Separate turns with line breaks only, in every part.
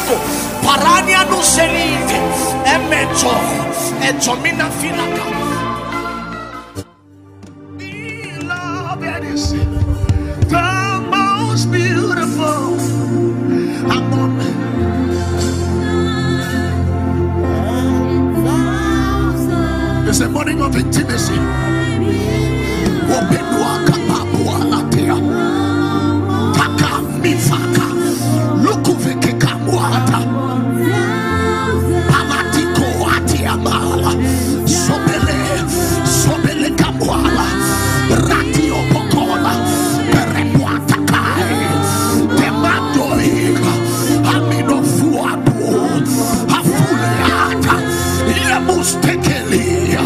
Soko, Parania no Selite, Emeto, Etomina Filaka. Beloved is the most beautiful among it's a morning of intimacy. Open Wakapapua Latia Taka Mifaka Lukuveke Kamuata Pamatiko Atiamala Sobele Kamuala Ratio Pokola Perepuata Kai Temandoiga Amino Fuapu Afuleata Iamustekelia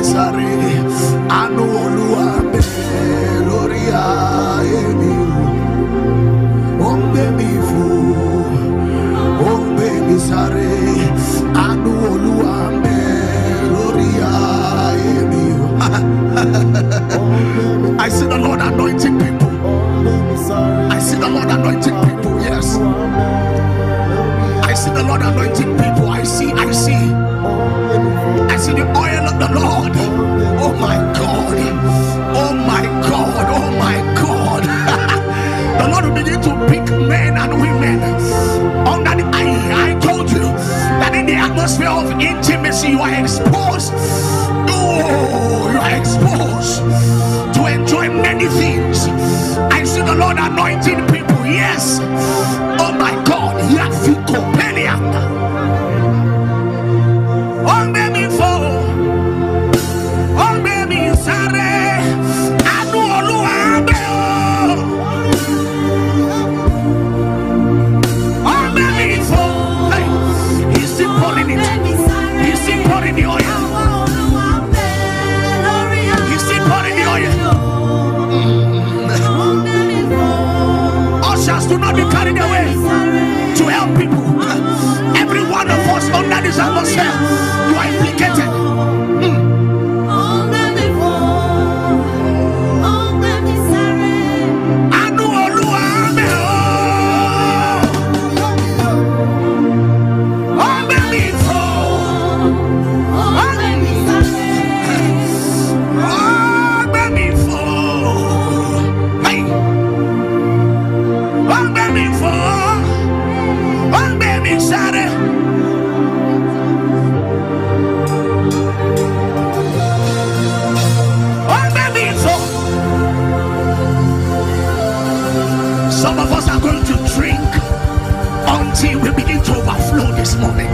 sare anu oluambe loria emi ombe mifu ombe misare anu oluambe loria emi. I see the Lord anointing people. I see the Lord anointing people. Yes, I see the Lord anointing people. I see the oil of the Lord. Oh my God. Oh my God. Oh my God. The Lord will begin to pick men and women under the eye. I told you that in the atmosphere of intimacy you are exposed. Oh, you are exposed to enjoy many things. I see the Lord anointing people. Yes. Oh my God. Do not be carried away to help people. Every one of us under this atmosphere, you are implicated. Some of us are going to drink until we begin to overflow this morning.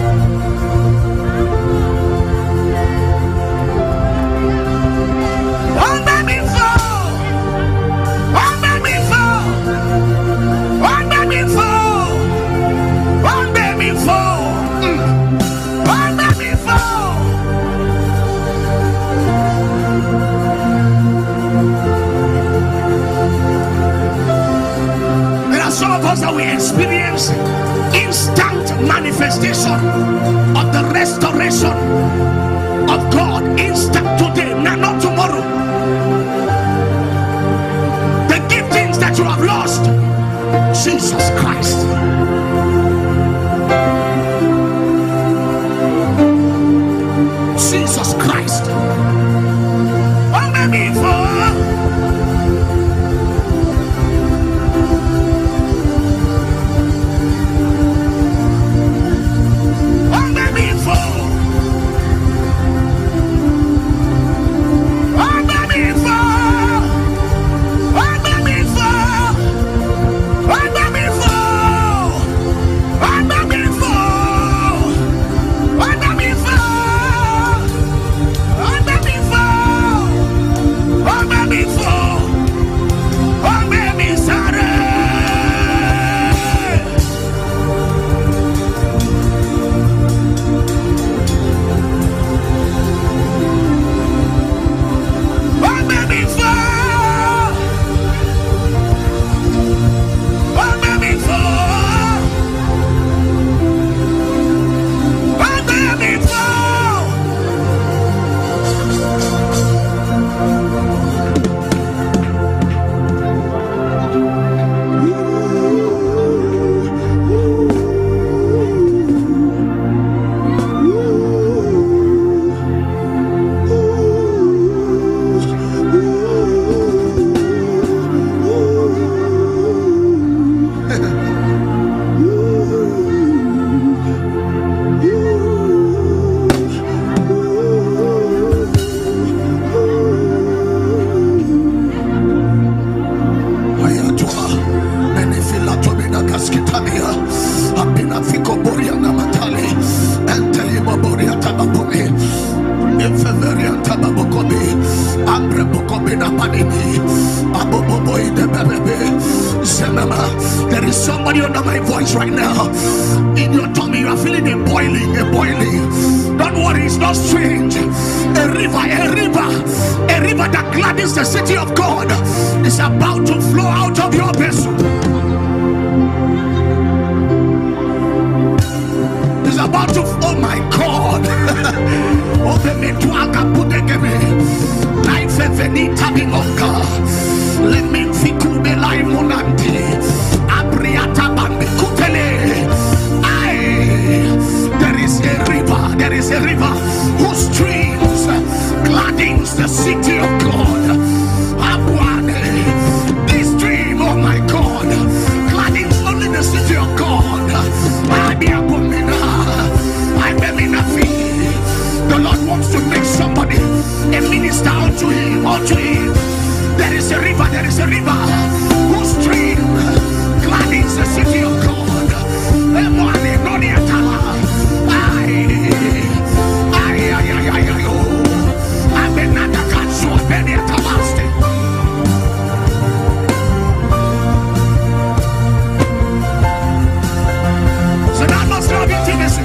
That we experience instant manifestation of the restoration of God, instant today, not tomorrow. The giftings that you have lost, Jesus Christ. Jesus Christ. There is somebody under my voice right now. In your tummy, you are feeling a boiling. Don't worry, it's not strange. A river river that gladdens the city of God is about to flow out of your vessel. It's about to, oh my God. Open me to Agapudegeme. Life Venita Binonga. Let me Fikube Lai Monanti. Abriata Bambikutele. There is a river whose streams gladdens the city of God. This stream, oh my God, gladdens only the city of God. The Lord wants to make somebody a minister unto him, There is a river whose stream gladdens the city of God. So that must not be intimacy.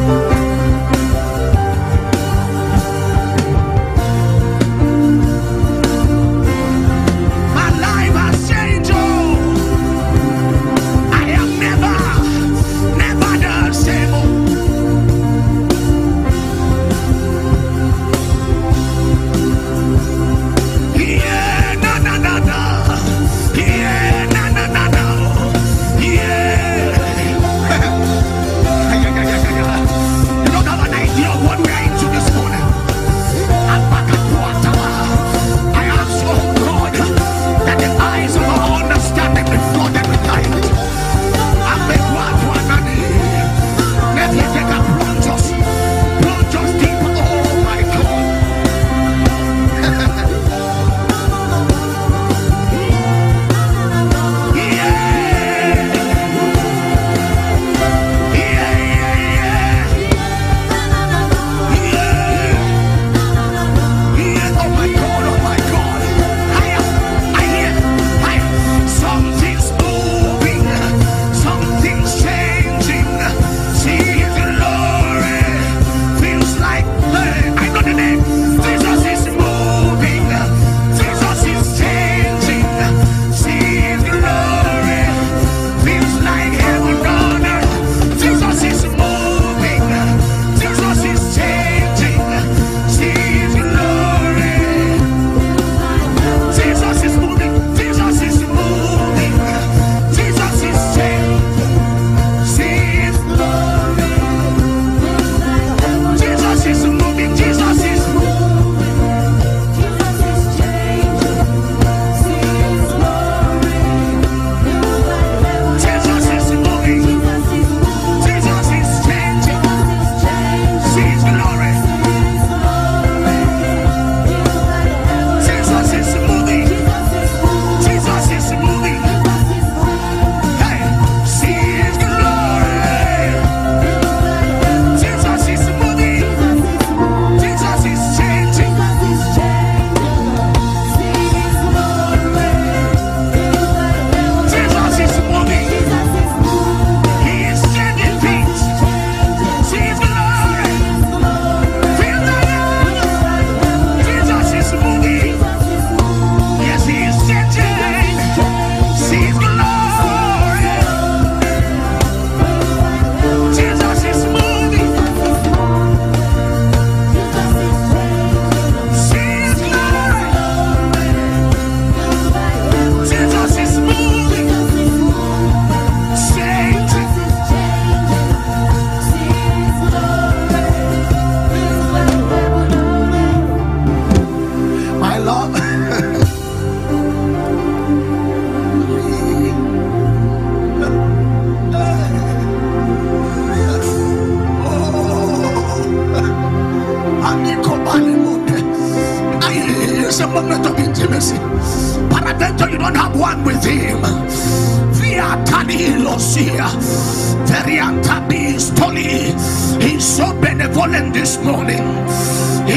moment of intimacy. Peradventure you don't have one with him. Via Tani Losia, Veriantabi Stoli. He's so benevolent this morning. He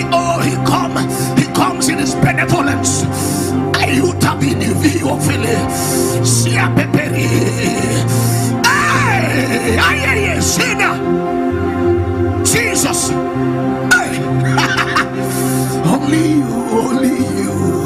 comes in his benevolence. Ayutabini Vio Vile, Sia Peperi. Ay, Sina. Jesus. Only you, only you.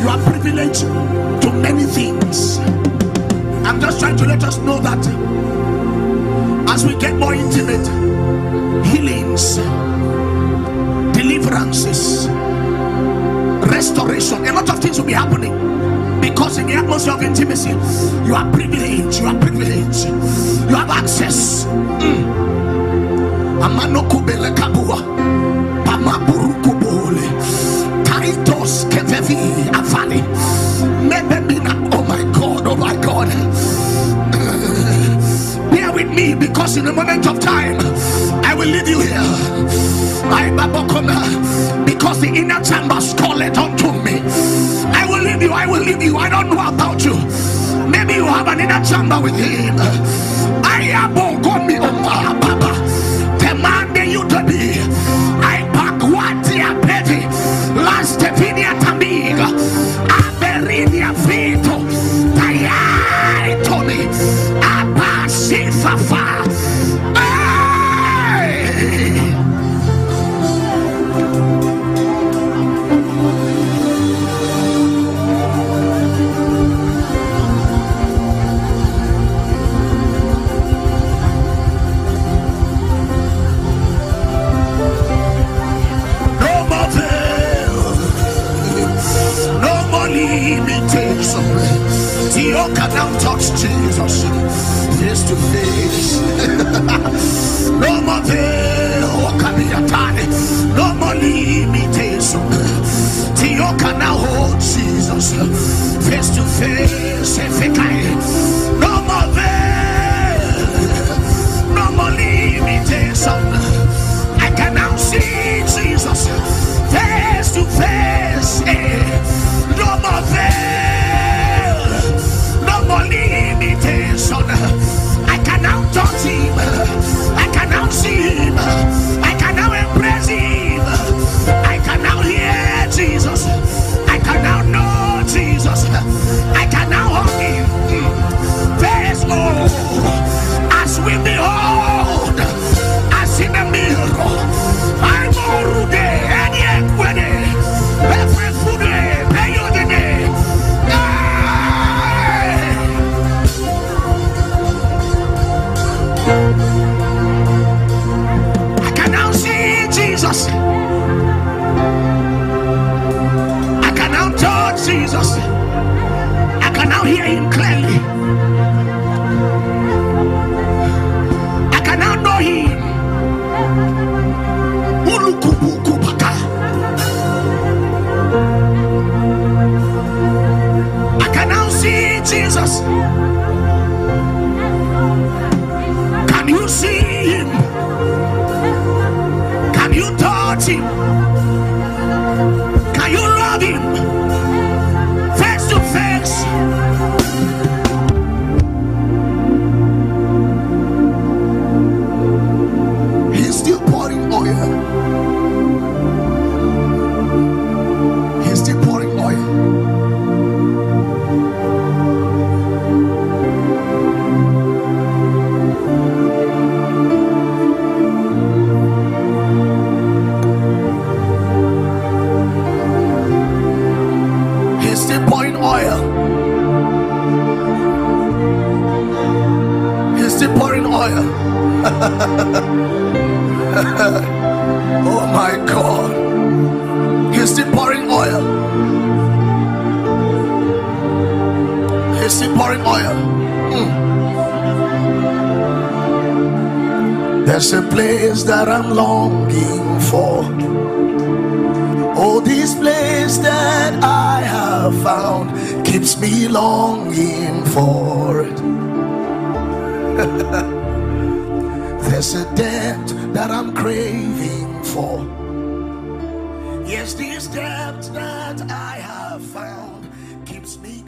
You are privileged to many things. I'm just trying to let us know that as we get more intimate, healings, deliverances, restoration, a lot of things will be happening, because in the atmosphere of intimacy, you are privileged. You are privileged. You have access. Amano kubele kabua, pamaburu kubole, taitos kevevi avali, mebebina. Oh my God! Oh my God! Bear with me, because in a moment of time, I will leave you here. Because the inner chambers call it unto me. I will leave you. I will leave you. I don't know about you. Maybe you have an inner chamber with him. I am me Baba. Demanding you to be. I pack what they are petty. Last Stephania Tamiga. Aberinia Vito. Tayai Tony. Abba Sifafa. You can now touch Jesus face to face. No more veil, no more limitation. You can now hold Jesus face to face. No more veil, no more limitation. I can now see Jesus face to face. No more veil, limitation. I can now touch him. I can now see him. I can now embrace him. I can now hear Jesus. I can now know Jesus. I can now hug him. Face as we behold, as in a mirror. I'm all day and yet when every food pay you the day. I can now see Jesus. I can now touch Jesus. I can now hear him clearly. I can now know him. I can now see Jesus. Can you see him? Can you touch him? Can you love him face to face? He's still pouring oil. He's still pouring oil. Oh my God, he's still pouring oil. He's still pouring oil. There's a place that I'm longing for. Oh, this place that I have found keeps me longing for it. There's a depth that I'm craving for. Yes, this depth that I have found keeps me